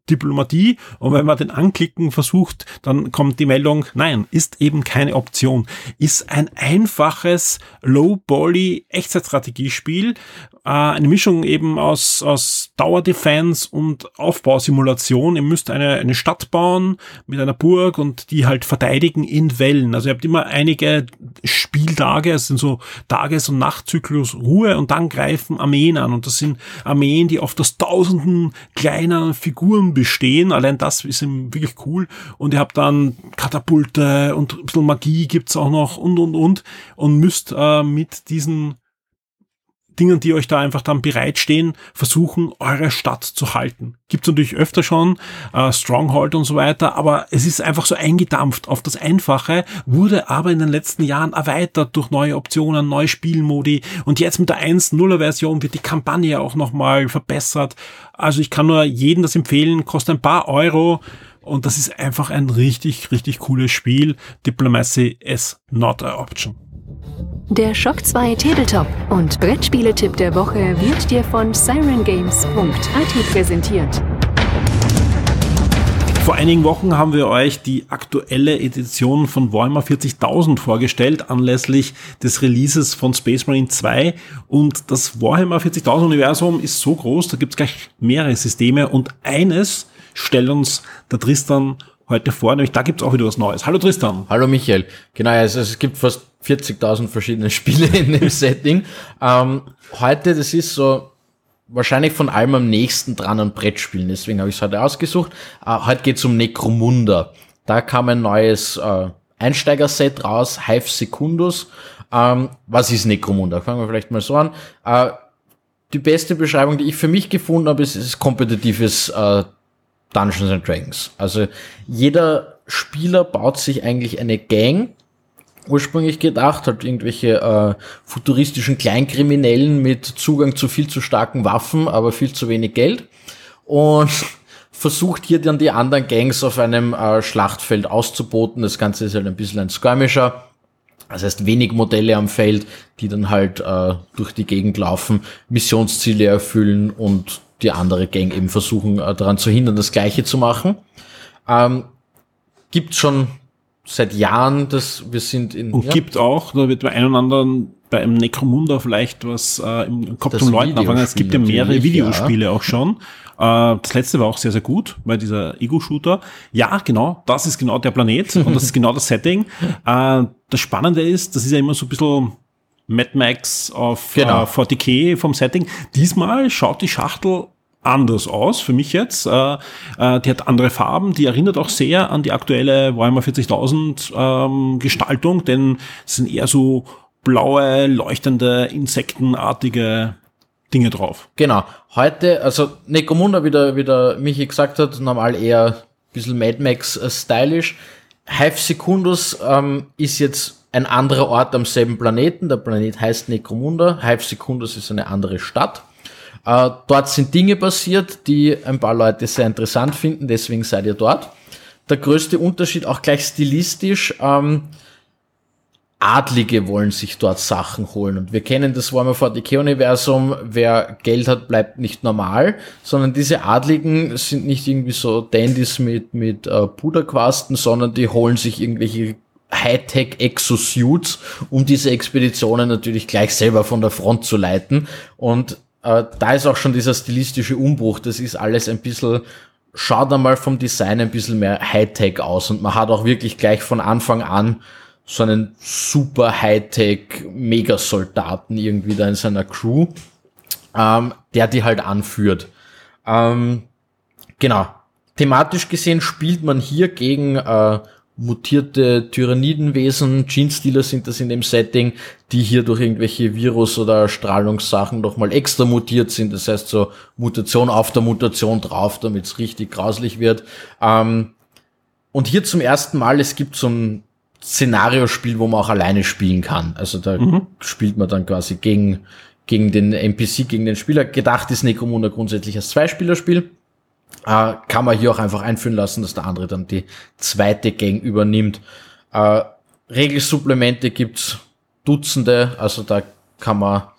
Diplomatie und wenn man den anklicken versucht, dann kommt die Meldung, nein, ist eben keine Option. Ist ein einfaches Low-Poly Echtzeitstrategiespiel, äh, eine Mischung eben aus, aus Dauerdefense und Aufbausimulation. Ihr müsst eine, eine Stadt bauen mit einer Burg und die halt verteidigen in Wellen. Also ihr habt immer einige Spieltage, es sind so Tages- und Nachtzyklus Ruhe und dann greifen Armeen an und das sind Armeen, die oft aus tausenden kleiner Figuren bestehen. Allein das ist eben wirklich cool. Und ihr habt dann Katapulte und ein bisschen Magie gibt's auch noch und, und, und. Und müsst äh, mit diesen Dingen, die euch da einfach dann bereitstehen, versuchen, eure Stadt zu halten. Gibt's natürlich öfter schon, äh, Stronghold und so weiter, aber es ist einfach so eingedampft auf das Einfache, wurde aber in den letzten Jahren erweitert durch neue Optionen, neue Spielmodi und jetzt mit der eins Punkt null Version wird die Kampagne auch nochmal verbessert. Also ich kann nur jedem das empfehlen, kostet ein paar Euro und das ist einfach ein richtig, richtig cooles Spiel. Diplomacy is not an option. Der Shock zwei Tabletop und Brettspieletipp der Woche wird dir von siren games punkt a t präsentiert. Vor einigen Wochen haben wir euch die aktuelle Edition von Warhammer vierzigtausend vorgestellt, anlässlich des Releases von Space Marine zwei. Und das Warhammer vierzigtausend Universum ist so groß, da gibt es gleich mehrere Systeme und eines stellt uns der Tristan heute vor, nämlich da gibt es auch wieder was Neues. Hallo Tristan. Hallo Michael. Genau, also es gibt fast vierzigtausend verschiedene Spiele in dem Setting. Ähm, heute, das ist so wahrscheinlich von allem am nächsten dran an Brettspielen, deswegen habe ich es heute ausgesucht. Äh, heute geht es um Necromunda. Da kam ein neues äh, Einsteigerset raus, Hive Secundus. Ähm, was ist Necromunda? Fangen wir vielleicht mal so an. Äh, die beste Beschreibung, die ich für mich gefunden habe, ist, ist kompetitives äh, Dungeons and Dragons. Also jeder Spieler baut sich eigentlich eine Gang, ursprünglich gedacht, hat irgendwelche äh, futuristischen Kleinkriminellen mit Zugang zu viel zu starken Waffen, aber viel zu wenig Geld und versucht hier dann die anderen Gangs auf einem äh, Schlachtfeld auszuboten. Das Ganze ist halt ein bisschen ein Skirmisher. Das heißt, wenig Modelle am Feld, die dann halt äh, durch die Gegend laufen, Missionsziele erfüllen und die andere Gang eben versuchen, äh, daran zu hindern, das Gleiche zu machen. Ähm, gibt schon seit Jahren, dass wir sind in... Und ja. gibt auch, da wird bei einem und anderen, bei einem Necromunda vielleicht was äh, im Kopf zum Leuten anfangen. Es gibt ja mehrere Videospiele ja. auch schon. Äh, das letzte war auch sehr, sehr gut, bei dieser Ego-Shooter. Ja, genau, das ist genau der Planet und das ist genau das Setting. Äh, das Spannende ist, das ist ja immer so ein bisschen Mad Max auf genau. äh, vierzig K vom Setting. Diesmal schaut die Schachtel anders aus, für mich jetzt. Äh, äh, die hat andere Farben, die erinnert auch sehr an die aktuelle Warhammer vierzigtausend ähm, Gestaltung, denn es sind eher so blaue, leuchtende, insektenartige Dinge drauf. Genau. Heute, also Necromunda, wie der, wie der Michi gesagt hat, normal eher ein bisschen Mad Max äh, stylisch. Hive Secundus ähm, ist jetzt ein anderer Ort am selben Planeten. Der Planet heißt Necromunda. Hive Secundus ist eine andere Stadt. Uh, dort sind Dinge passiert, die ein paar Leute sehr interessant finden, deswegen seid ihr dort. Der größte Unterschied, auch gleich stilistisch, ähm, Adlige wollen sich dort Sachen holen. Und wir kennen das Warhammer vierzig K-Universum, wer Geld hat, bleibt nicht normal, sondern diese Adligen sind nicht irgendwie so Dandys mit, mit äh, Puderquasten, sondern die holen sich irgendwelche Hightech-Exosuits, um diese Expeditionen natürlich gleich selber von der Front zu leiten. Und da ist auch schon dieser stilistische Umbruch, das ist alles ein bisschen, schaut einmal vom Design ein bisschen mehr Hightech aus und man hat auch wirklich gleich von Anfang an so einen super Hightech Megasoldaten irgendwie da in seiner Crew, ähm, der die halt anführt. Ähm, genau. Thematisch gesehen spielt man hier gegen äh, mutierte Tyrannidenwesen, Genestealer sind das in dem Setting, die hier durch irgendwelche Virus- oder Strahlungssachen noch mal extra mutiert sind. Das heißt so Mutation auf der Mutation drauf, damit es richtig grauslich wird. Ähm, und hier zum ersten Mal, es gibt so ein Szenariospiel, wo man auch alleine spielen kann. Also da mhm. spielt man dann quasi gegen, gegen den N P C, gegen den Spieler. Gedacht ist Necromunda grundsätzlich als Zweispielerspiel. Äh, kann man hier auch einfach einführen lassen, dass der andere dann die zweite Gang übernimmt. Äh, Regelsupplemente gibt's Dutzende, also da kann man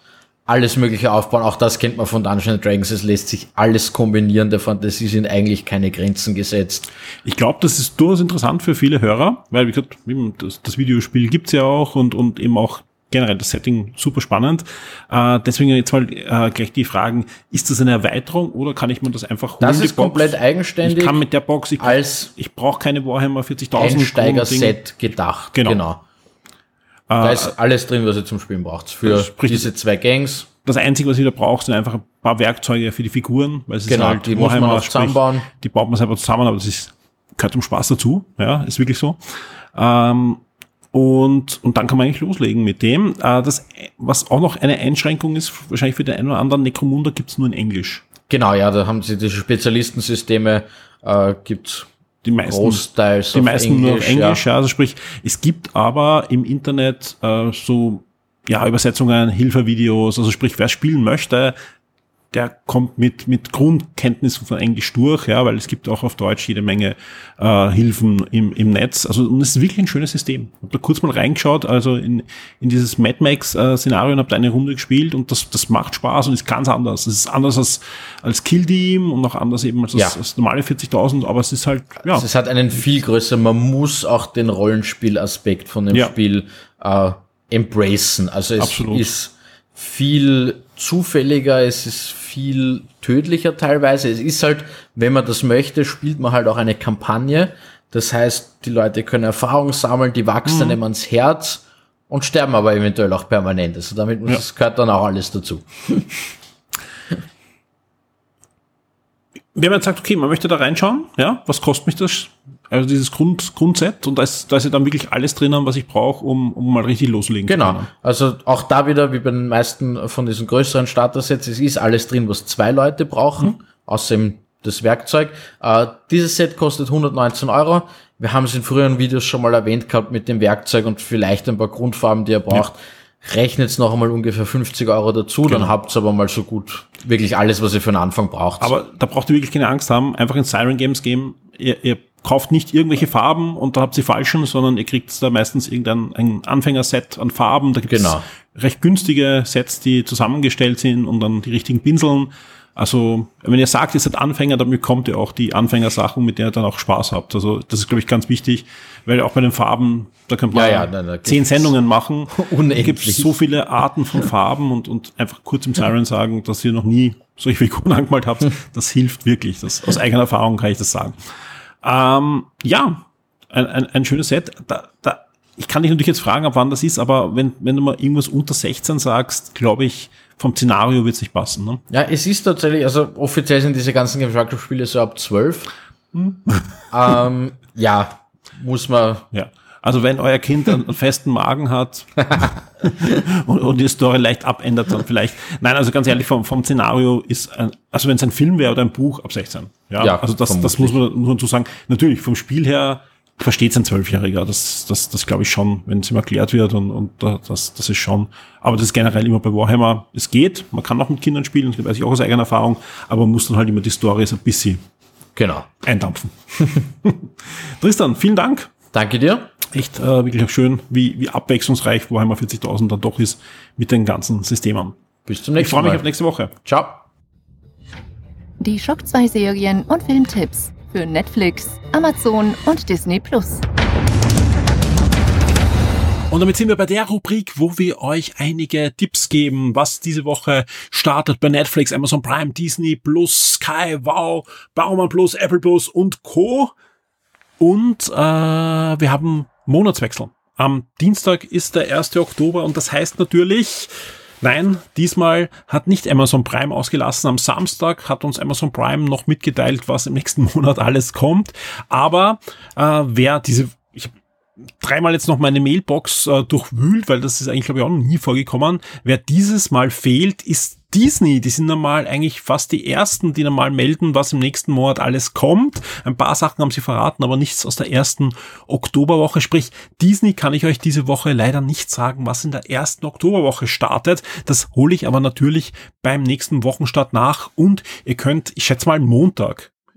alles Mögliche aufbauen. Auch das kennt man von Dungeons and Dragons. Es lässt sich alles kombinieren. Der Fantasie sind eigentlich keine Grenzen gesetzt. Ich glaube, das ist durchaus interessant für viele Hörer, weil, wie gesagt, das, das Videospiel gibt's ja auch und, und eben auch generell das Setting super spannend. Äh, deswegen jetzt mal äh, gleich die Fragen, ist das eine Erweiterung oder kann ich mir das einfach holen? Das ist komplett Box? eigenständig. Ich kann mit der Box, ich, als ich brauche keine Warhammer vierzigtausend Einsteiger-Set gedacht. Genau. genau. Da ist alles drin, was ihr zum Spielen braucht. Für diese zwei Gangs. Das Einzige, was ihr da braucht, sind einfach ein paar Werkzeuge für die Figuren. Weil es genau, ist halt die muss man auch zusammenbauen. Die baut man selber zusammen, aber das ist, gehört zum Spaß dazu. Ja, ist wirklich so. Ähm, und, und dann kann man eigentlich loslegen mit dem. Äh, das, was auch noch eine Einschränkung ist, wahrscheinlich für den einen oder anderen, Necromunda gibt's nur in Englisch. Genau, ja, da haben sie diese Spezialistensysteme, äh, gibt's die meisten, großteils die meisten Englisch, nur auf Englisch, ja. ja. Also sprich, es gibt aber im Internet äh, so ja Übersetzungen, Hilfevideos, also sprich, wer spielen möchte, der kommt mit mit Grundkenntnissen von Englisch durch, ja, weil es gibt auch auf Deutsch jede Menge äh, Hilfen im im Netz. Also und es ist wirklich ein schönes System. Ich habe da kurz mal reingeschaut, also in in dieses Mad Max äh, Szenario und habe da eine Runde gespielt und das das macht Spaß und ist ganz anders. Es ist anders als als Kill Team und auch anders eben als ja. das, das normale vierzigtausend, aber es ist halt ja. Es hat einen viel größeren. Man muss auch den Rollenspielaspekt von dem ja. Spiel äh, embracen. Also es Absolut. ist viel zufälliger, es ist viel tödlicher teilweise. Es ist halt, wenn man das möchte, spielt man halt auch eine Kampagne. Das heißt, die Leute können Erfahrung sammeln, die wachsen mhm. einem ans Herz und sterben aber eventuell auch permanent. Also damit muss ja. es gehört dann auch alles dazu. Wenn man jetzt sagt, okay, man möchte da reinschauen, ja, was kostet mich das? Also dieses Grund, Grundset und da ist, da ist ja dann wirklich alles drinnen, was ich brauche, um, um mal richtig loslegen genau. zu können. Genau. Also auch da wieder, wie bei den meisten von diesen größeren Starter-Sets, es ist alles drin, was zwei Leute brauchen, mhm. außer eben das Werkzeug. Äh, dieses Set kostet hundertneunzehn Euro. Wir haben es in früheren Videos schon mal erwähnt gehabt mit dem Werkzeug und vielleicht ein paar Grundfarben, die ihr braucht. Ja. Rechnet es noch einmal ungefähr fünfzig Euro dazu, genau. Dann habt ihr aber mal so gut wirklich alles, was ihr für den Anfang braucht. Aber da braucht ihr wirklich keine Angst haben, einfach in Siren Games gehen, ihr, ihr kauft nicht irgendwelche Farben und da habt ihr falschen, sondern ihr kriegt da meistens irgendein ein Anfängerset an Farben. Da gibt es genau. recht günstige Sets, die zusammengestellt sind und dann die richtigen Pinseln. Also wenn ihr sagt, ihr seid Anfänger, dann bekommt ihr auch die Anfängersachen, mit denen ihr dann auch Spaß habt. Also das ist, glaube ich, ganz wichtig, weil auch bei den Farben, da könnt man ja, ja, nein, da zehn Sendungen machen. Unendlich. Da gibt es so viele Arten von Farben und, und einfach kurz im Siren sagen, dass ihr noch nie solche Figuren angemalt habt. Das hilft wirklich. Das, aus eigener Erfahrung kann ich das sagen. Ähm, ja, ein, ein, ein schönes Set. Da, da, ich kann dich natürlich jetzt fragen, ab wann das ist, aber wenn, wenn du mal irgendwas unter sechzehn sagst, glaube ich, vom Szenario wird es nicht passen. Ne? Ja, es ist tatsächlich, also offiziell sind diese ganzen Games Workshop Spiele so ab zwölf. Hm. ähm, ja, muss man. Ja. Also wenn euer Kind einen festen Magen hat und, und die Story leicht abändert, dann vielleicht. Nein, also ganz ehrlich, vom, vom Szenario ist, ein, also wenn es ein Film wäre oder ein Buch, ab sechzehn. Ja, ja also das, das muss man nur dazu sagen. Natürlich, vom Spiel her versteht es ein Zwölfjähriger. Das, das, das glaube ich schon, wenn es ihm erklärt wird und, und das, das ist schon. Aber das ist generell immer bei Warhammer. Es geht, man kann auch mit Kindern spielen, das weiß ich auch aus eigener Erfahrung, aber man muss dann halt immer die Story so ein bisschen genau. eindampfen. Tristan, vielen Dank. Danke dir. Echt äh, wirklich auch schön, wie, wie abwechslungsreich Warhammer vierzigtausend dann doch ist mit den ganzen Systemen. Bis zum nächsten Mal. Ich freue mich Mal. auf nächste Woche. Ciao. Die Shock zwei Serien und Filmtipps für Netflix, Amazon und Disney Plus. Und damit sind wir bei der Rubrik, wo wir euch einige Tipps geben, was diese Woche startet bei Netflix, Amazon Prime, Disney Plus, Sky, Wow, Baumann Plus, Apple Plus und Co. Und äh, wir haben Monatswechsel. Am Dienstag ist der erste Oktober und das heißt natürlich, nein, diesmal hat nicht Amazon Prime ausgelassen. Am Samstag hat uns Amazon Prime noch mitgeteilt, was im nächsten Monat alles kommt. Aber äh, wer diese, ich habe dreimal jetzt noch meine Mailbox äh, durchwühlt, weil das ist eigentlich, glaube ich, auch noch nie vorgekommen. Wer dieses Mal fehlt, ist Disney. Die sind normal eigentlich fast die ersten, die normal melden, was im nächsten Monat alles kommt. Ein paar Sachen haben sie verraten, aber nichts aus der ersten Oktoberwoche. Sprich, Disney kann ich euch diese Woche leider nicht sagen, was in der ersten Oktoberwoche startet. Das hole ich aber natürlich beim nächsten Wochenstart nach und ihr könnt, ich schätze mal Montag,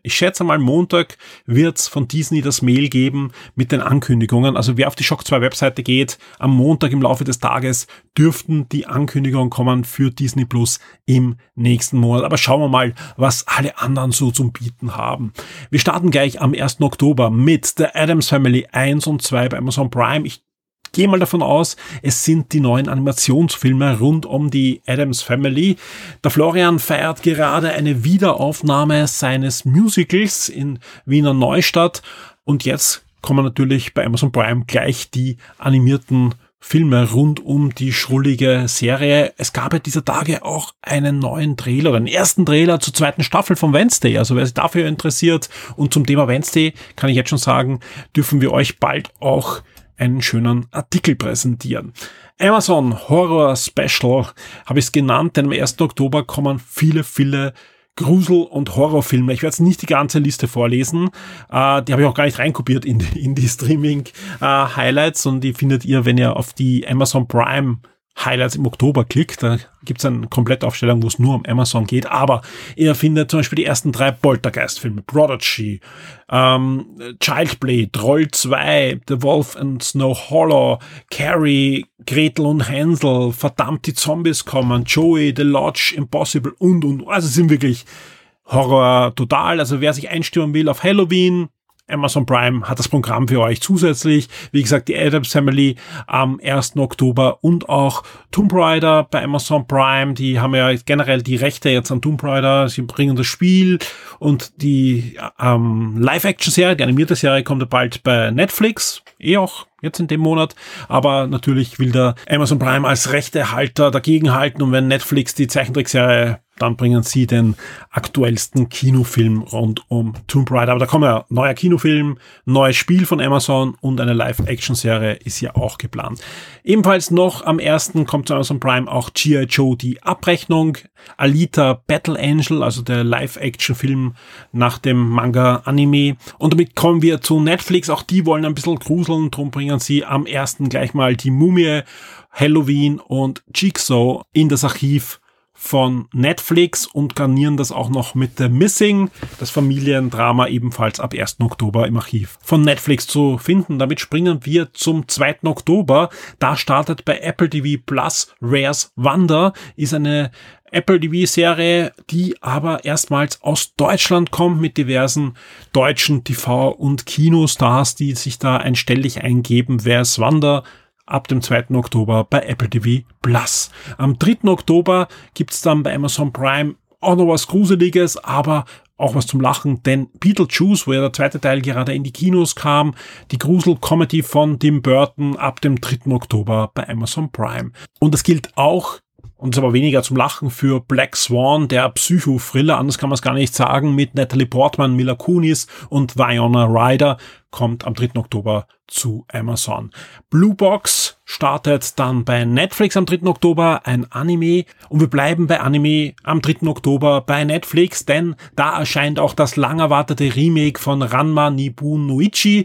Ich schätze mal, Montag wird's von Disney das Mail geben mit den Ankündigungen. Also wer auf die Shock zwei Webseite geht, am Montag im Laufe des Tages dürften die Ankündigungen kommen für Disney Plus im nächsten Monat. Aber schauen wir mal, was alle anderen so zum Bieten haben. Wir starten gleich am ersten Oktober mit The Addams Family eins und zwei bei Amazon Prime. Ich gehe mal davon aus, es sind die neuen Animationsfilme rund um die Addams Family. Der Florian feiert gerade eine Wiederaufnahme seines Musicals in Wiener Neustadt und jetzt kommen natürlich bei Amazon Prime gleich die animierten Filme rund um die schrullige Serie. Es gab ja dieser Tage auch einen neuen Trailer, einen ersten Trailer zur zweiten Staffel von Wednesday. Also wer sich dafür interessiert und zum Thema Wednesday, kann ich jetzt schon sagen, dürfen wir euch bald auch einen schönen Artikel präsentieren. Amazon Horror Special habe ich es genannt, denn am ersten Oktober kommen viele, viele Grusel- und Horrorfilme. Ich werde jetzt nicht die ganze Liste vorlesen, äh, die habe ich auch gar nicht reinkopiert in die, in die Streaming-Highlights äh, und die findet ihr, wenn ihr auf die Amazon Prime Highlights im Oktober klickt. Da gibt es eine Komplettaufstellung, wo es nur um Amazon geht. Aber ihr findet zum Beispiel die ersten drei Poltergeist-Filme. Prodigy, ähm, Child Play, Troll zwei, The Wolf and Snow Hollow, Carrie, Gretel und Hänsel, Verdammt, die Zombies kommen, Joey, The Lodge, Impossible und, und, also es sind wirklich Horror total. Also wer sich einstimmen will auf Halloween, Amazon Prime hat das Programm für euch zusätzlich. Wie gesagt, die Addams Family am ersten Oktober und auch Tomb Raider bei Amazon Prime. Die haben ja generell die Rechte jetzt an Tomb Raider. Sie bringen das Spiel und die ähm, Live-Action-Serie, die animierte Serie kommt ja bald bei Netflix. Eh auch jetzt in dem Monat. Aber natürlich will der Amazon Prime als Rechtehalter dagegenhalten. Und wenn Netflix die Zeichentrickserie, dann bringen sie den aktuellsten Kinofilm rund um Tomb Raider. Aber da kommt ja ein neuer Kinofilm, neues Spiel von Amazon und eine Live-Action-Serie ist ja auch geplant. Ebenfalls noch am ersten kommt zu Amazon Prime auch G I. Joe, die Abrechnung, Alita Battle Angel, also der Live-Action-Film nach dem Manga-Anime. Und damit kommen wir zu Netflix. Auch die wollen ein bisschen gruseln, drum bringen sie am ersten gleich mal die Mumie, Halloween und Jigsaw in das Archiv von Netflix und garnieren das auch noch mit The Missing, das Familiendrama ebenfalls ab ersten Oktober im Archiv von Netflix zu finden. Damit springen wir zum zweiten Oktober. Da startet bei Apple T V Plus Rare's Wonder, ist eine Apple T V-Serie, die aber erstmals aus Deutschland kommt mit diversen deutschen T V- und Kinostars, die sich da einstellig eingeben. Rare's Wonder ab dem zweiten Oktober bei Apple T V Plus. Am dritten Oktober gibt's dann bei Amazon Prime auch noch was Gruseliges, aber auch was zum Lachen, denn Beetlejuice, wo ja der zweite Teil gerade in die Kinos kam, die Grusel-Comedy von Tim Burton ab dem dritten Oktober bei Amazon Prime. Und das gilt auch, und ist aber weniger zum Lachen, für Black Swan, der Psycho-Thriller, anders kann man es gar nicht sagen, mit Natalie Portman, Mila Kunis und Winona Ryder, kommt am dritten Oktober zu Amazon. Blue Box startet dann bei Netflix am dritten Oktober, ein Anime, und wir bleiben bei Anime am dritten Oktober bei Netflix, denn da erscheint auch das lang erwartete Remake von Ranma Nippon no Ichi,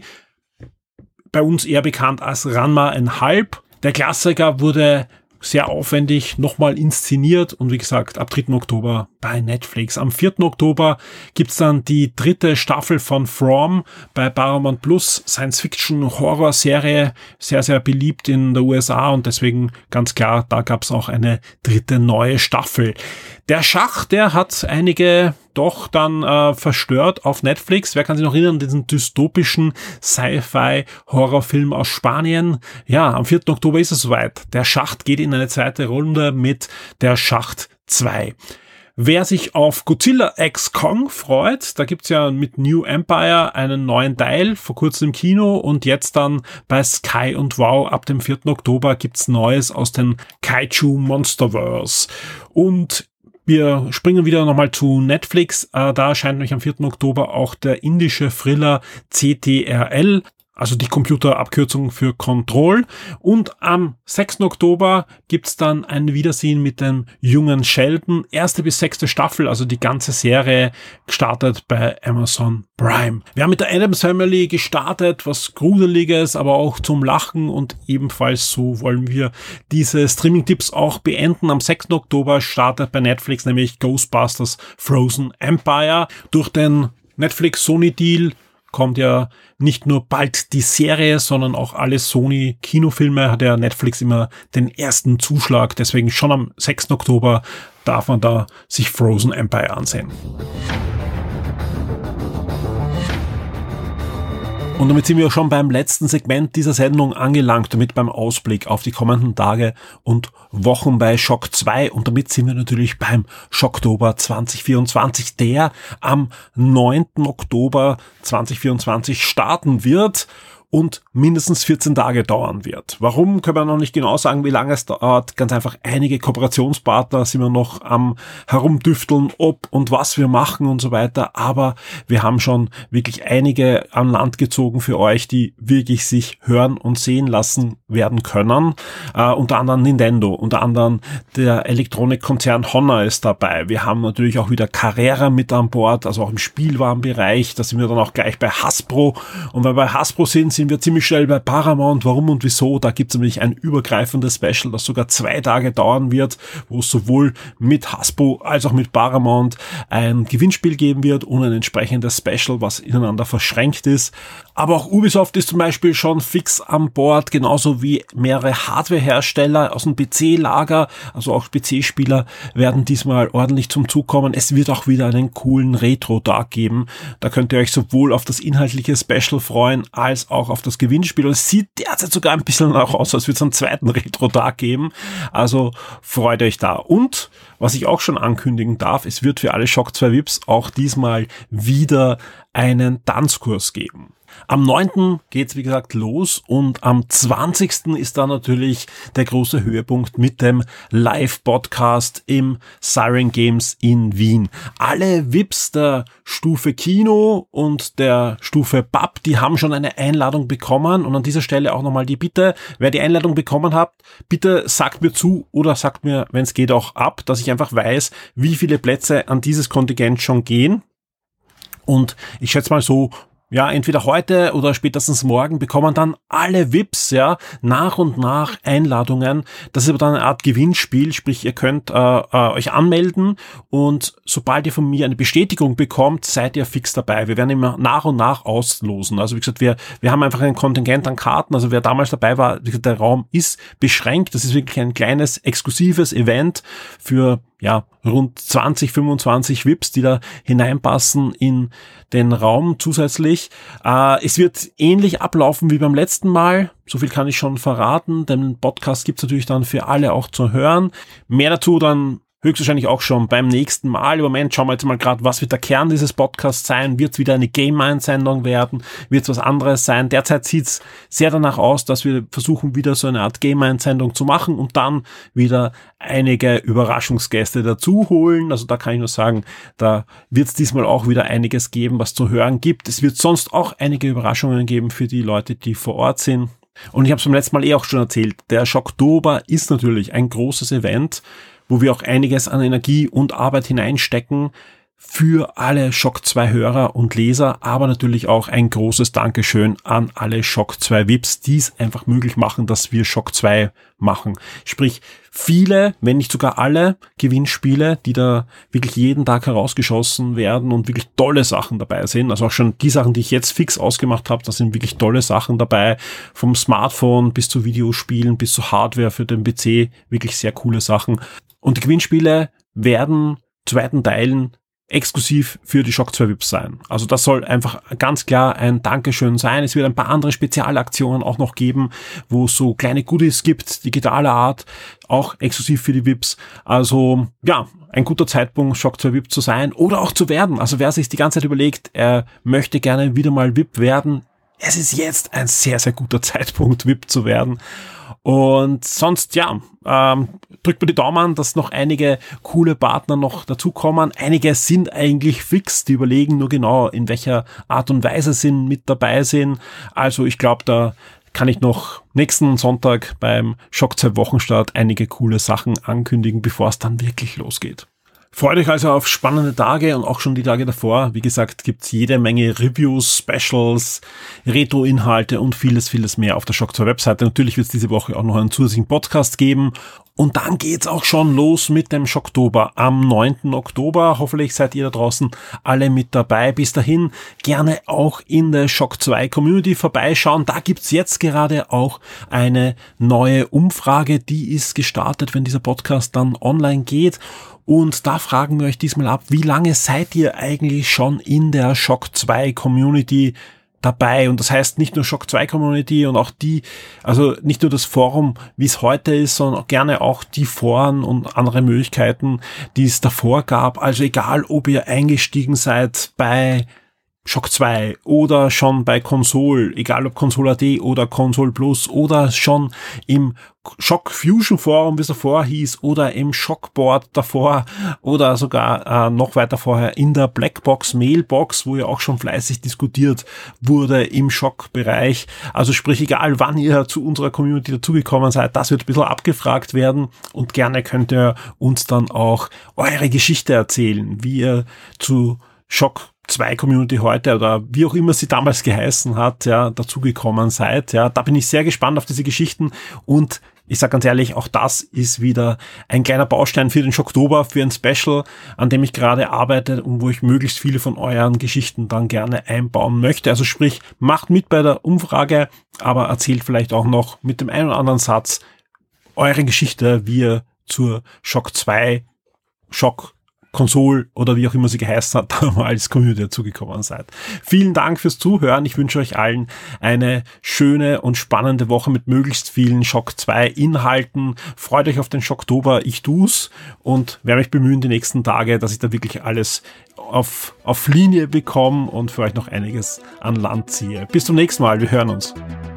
bei uns eher bekannt als Ranma ein Halb. Der Klassiker wurde sehr aufwendig nochmal inszeniert und wie gesagt, ab dritten Oktober bei Netflix. Am vierten Oktober gibt's dann die dritte Staffel von From bei Paramount Plus, Science-Fiction-Horror-Serie, sehr, sehr beliebt in der U S A und deswegen ganz klar, da gab's auch eine dritte neue Staffel. Der Schach, der hat einige doch dann äh, verstört auf Netflix. Wer kann sich noch erinnern, diesen dystopischen Sci-Fi-Horrorfilm aus Spanien? Ja, am vierten Oktober ist es soweit. Der Schacht geht in eine zweite Runde mit Der Schacht zwei. Wer sich auf Godzilla X Kong freut, da gibt's ja mit New Empire einen neuen Teil, vor kurzem im Kino und jetzt dann bei Sky und Wow ab dem vierten Oktober gibt's Neues aus dem Kaiju Monsterverse. Und wir springen wieder nochmal zu Netflix. Äh, da erscheint nämlich am vierten Oktober auch der indische Thriller C T R L, also die Computerabkürzung für Control. Und am sechsten Oktober gibt's dann ein Wiedersehen mit dem jungen Sheldon. Erste bis sechste Staffel, also die ganze Serie, gestartet bei Amazon Prime. Wir haben mit der Addams Family gestartet, was Gruseliges, aber auch zum Lachen, und ebenfalls so wollen wir diese Streaming-Tipps auch beenden. Am sechsten Oktober startet bei Netflix nämlich Ghostbusters Frozen Empire. Durch den Netflix-Sony-Deal kommt ja nicht nur bald die Serie, sondern auch alle Sony-Kinofilme, hat ja Netflix immer den ersten Zuschlag. Deswegen schon am sechsten Oktober darf man da sich Frozen Empire ansehen. Und damit sind wir schon beim letzten Segment dieser Sendung angelangt, damit beim Ausblick auf die kommenden Tage und Wochen bei Shock zwei. Und damit sind wir natürlich beim Shocktober zwanzig vierundzwanzig, der am neunten Oktober zwanzig vierundzwanzig starten wird und mindestens vierzehn Tage dauern wird. Warum, können wir noch nicht genau sagen, wie lange es dauert. Ganz einfach, einige Kooperationspartner sind wir noch am herumdüfteln, ob und was wir machen und so weiter. Aber wir haben schon wirklich einige an Land gezogen für euch, die wirklich sich hören und sehen lassen werden können. Äh, unter anderem Nintendo, unter anderem der Elektronikkonzern Honor ist dabei. Wir haben natürlich auch wieder Carrera mit an Bord, also auch im Spielwarenbereich. Da sind wir dann auch gleich bei Hasbro. Und wenn wir bei Hasbro sind, sind wir ziemlich schnell bei Paramount. Warum und wieso? Da gibt es nämlich ein übergreifendes Special, das sogar zwei Tage dauern wird, wo es sowohl mit Hasbro als auch mit Paramount ein Gewinnspiel geben wird und ein entsprechendes Special, was ineinander verschränkt ist. Aber auch Ubisoft ist zum Beispiel schon fix an Bord, genauso wie mehrere Hardwarehersteller aus dem P C-Lager, also auch P C-Spieler werden diesmal ordentlich zum Zug kommen. Es wird auch wieder einen coolen Retro-Tag geben. Da könnt ihr euch sowohl auf das inhaltliche Special freuen, als auch auf das Gewinnspiel. Und es sieht derzeit sogar ein bisschen auch aus, als würde es einen zweiten Retro-Tag geben. Also freut euch da. Und was ich auch schon ankündigen darf, es wird für alle Shock zwei V I Ps auch diesmal wieder einen Tanzkurs geben. Am neunten geht's wie gesagt los und am zwanzigsten ist dann natürlich der große Höhepunkt mit dem Live-Podcast im Siren Games in Wien. Alle V I Ps der Stufe Kino und der Stufe P A P, die haben schon eine Einladung bekommen und an dieser Stelle auch nochmal die Bitte, wer die Einladung bekommen hat, bitte sagt mir zu oder sagt mir, wenn es geht, auch ab, dass ich einfach weiß, wie viele Plätze an dieses Kontingent schon gehen. Und ich schätze mal so, ja, entweder heute oder spätestens morgen bekommen dann alle V I Ps, ja, nach und nach Einladungen. Das ist aber dann eine Art Gewinnspiel, sprich, ihr könnt äh, äh, euch anmelden und sobald ihr von mir eine Bestätigung bekommt, seid ihr fix dabei. Wir werden immer nach und nach auslosen. Also wie gesagt, wir wir haben einfach ein Kontingent an Karten. Also wer damals dabei war, wie gesagt, der Raum ist beschränkt. Das ist wirklich ein kleines, exklusives Event für ja, rund zwanzig, fünfundzwanzig V I Ps, die da hineinpassen in den Raum zusätzlich. Äh, es wird ähnlich ablaufen wie beim letzten Mal. So viel kann ich schon verraten. Den Podcast gibt's natürlich dann für alle auch zu hören. Mehr dazu dann höchstwahrscheinlich auch schon beim nächsten Mal. Im Moment schauen wir jetzt mal gerade, was wird der Kern dieses Podcasts sein? Wird es wieder eine Game-Mind-Sendung werden? Wird es was anderes sein? Derzeit sieht es sehr danach aus, dass wir versuchen, wieder so eine Art Game-Mind-Sendung zu machen und dann wieder einige Überraschungsgäste dazu holen. Also da kann ich nur sagen, da wird es diesmal auch wieder einiges geben, was zu hören gibt. Es wird sonst auch einige Überraschungen geben für die Leute, die vor Ort sind. Und ich habe es beim letzten Mal eh auch schon erzählt, der Shocktober ist natürlich ein großes Event, wo wir auch einiges an Energie und Arbeit hineinstecken für alle Shock zwei Hörer und Leser, aber natürlich auch ein großes Dankeschön an alle Shock zwei V I Ps, die es einfach möglich machen, dass wir Shock zwei machen. Sprich, viele, wenn nicht sogar alle Gewinnspiele, die da wirklich jeden Tag herausgeschossen werden und wirklich tolle Sachen dabei sind. Also auch schon die Sachen, die ich jetzt fix ausgemacht habe, da sind wirklich tolle Sachen dabei. Vom Smartphone bis zu Videospielen, bis zu Hardware für den P C, wirklich sehr coole Sachen. Und die Gewinnspiele werden zu weiten Teilen exklusiv für die Shock zwei V I Ps sein. Also das soll einfach ganz klar ein Dankeschön sein. Es wird ein paar andere Spezialaktionen auch noch geben, wo es so kleine Goodies gibt, digitaler Art, auch exklusiv für die V I Ps. Also ja, ein guter Zeitpunkt, Shock zwei V I P zu sein oder auch zu werden. Also wer sich die ganze Zeit überlegt, er möchte gerne wieder mal V I P werden, es ist jetzt ein sehr, sehr guter Zeitpunkt, V I P zu werden. Und sonst, ja, ähm, drückt mir die Daumen, dass noch einige coole Partner noch dazukommen. Einige sind eigentlich fix, die überlegen nur genau, in welcher Art und Weise sie mit dabei sind. Also ich glaube, da kann ich noch nächsten Sonntag beim Shock zwei Wochenstart einige coole Sachen ankündigen, bevor es dann wirklich losgeht. Freut euch also auf spannende Tage und auch schon die Tage davor. Wie gesagt, gibt's jede Menge Reviews, Specials, Retro-Inhalte und vieles, vieles mehr auf der Shock zwei Webseite. Natürlich wird es diese Woche auch noch einen zusätzlichen Podcast geben Und dann geht's auch schon los mit dem Schocktober am neunten Oktober. Hoffentlich seid ihr da draußen alle mit dabei. Bis dahin gerne auch in der Shock zwei Community vorbeischauen. Da gibt's jetzt gerade auch eine neue Umfrage. Die ist gestartet, wenn dieser Podcast dann online geht. Und da fragen wir euch diesmal ab, wie lange seid ihr eigentlich schon in der Shock zwei Community dabei? Und das heißt nicht nur Shock zwei Community und auch die, also nicht nur das Forum, wie es heute ist, sondern auch gerne auch die Foren und andere Möglichkeiten, die es davor gab. Also egal, ob ihr eingestiegen seid bei Shock zwei oder schon bei Console, egal ob Console Punkt at oder Console Plus oder schon im Shock Fusion Forum, wie es davor hieß, oder im Shockboard davor oder sogar äh, noch weiter vorher in der Blackbox Mailbox, wo ja auch schon fleißig diskutiert wurde im Shock-Bereich. Also sprich, egal wann ihr zu unserer Community dazugekommen seid, das wird ein bisschen abgefragt werden und gerne könnt ihr uns dann auch eure Geschichte erzählen, wie ihr zu Shock zwei Community heute oder wie auch immer sie damals geheißen hat, ja, dazugekommen seid. Ja, da bin ich sehr gespannt auf diese Geschichten und ich sage ganz ehrlich, auch das ist wieder ein kleiner Baustein für den Schocktober, für ein Special, an dem ich gerade arbeite und wo ich möglichst viele von euren Geschichten dann gerne einbauen möchte. Also sprich, macht mit bei der Umfrage, aber erzählt vielleicht auch noch mit dem einen oder anderen Satz eure Geschichte, wie ihr zur Shock zwei, Shock Console oder wie auch immer sie geheißen hat, da mal als Community dazugekommen seid. Vielen Dank fürs Zuhören. Ich wünsche euch allen eine schöne und spannende Woche mit möglichst vielen Shock zwei Inhalten. Freut euch auf den Schocktober. Ich tu's und werde mich bemühen die nächsten Tage, dass ich da wirklich alles auf, auf Linie bekomme und für euch noch einiges an Land ziehe. Bis zum nächsten Mal. Wir hören uns.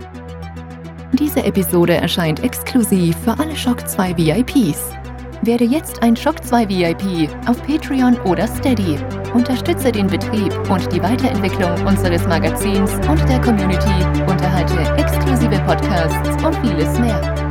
Diese Episode erscheint exklusiv für alle Shock zwei V I Ps. Werde jetzt ein Shock zwei V I P auf Patreon oder Steady. Unterstütze den Betrieb und die Weiterentwicklung unseres Magazins und der Community, unterhalte exklusive Podcasts und vieles mehr.